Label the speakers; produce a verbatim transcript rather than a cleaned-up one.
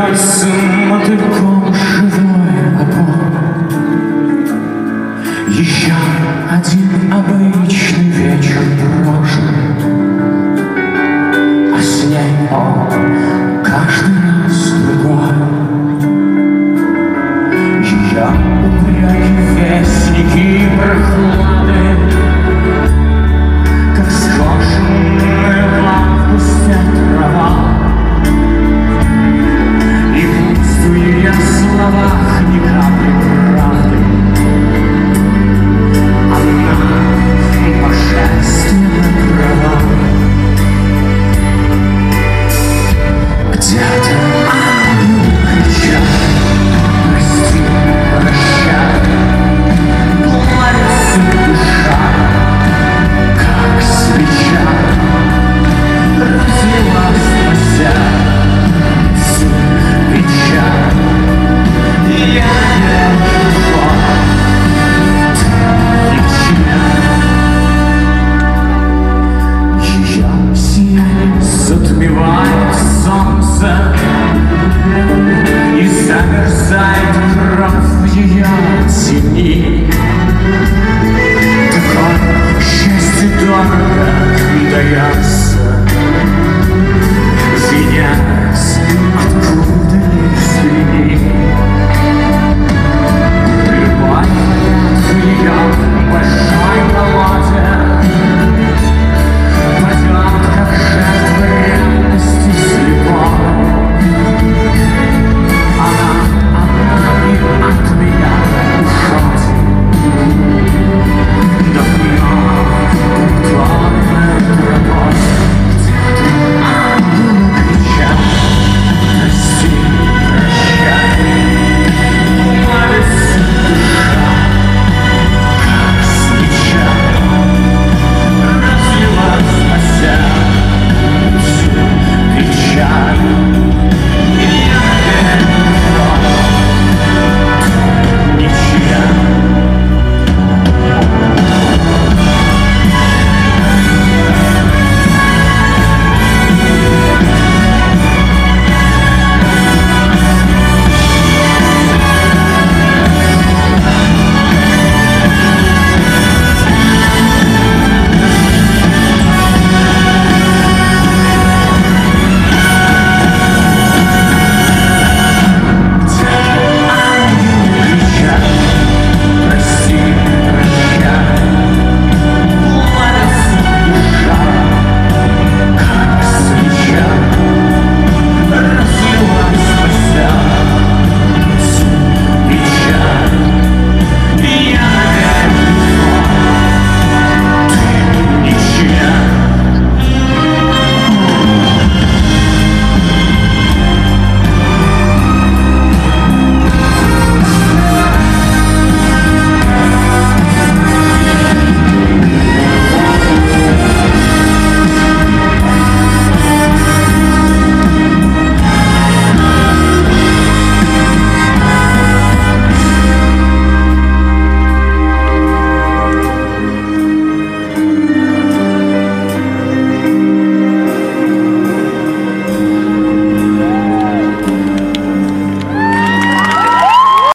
Speaker 1: Вьется мотыльком живой огонь. Еще один обычный вечер прожит, а с ней он каждый раз другой. Ее упреки, вестники прохлады, как скошенная в августе трава. И пустую я в словах ни капли правды. Она божественно права. Где-то ангел кричат: прости, прощай. Плавится душа, как свеча, разлилась спася печаль. Я вижу, ты вечна. Ее сияние затмевает солнце, и замерзает кровь в ее тени. Такое счастье дорого, и дается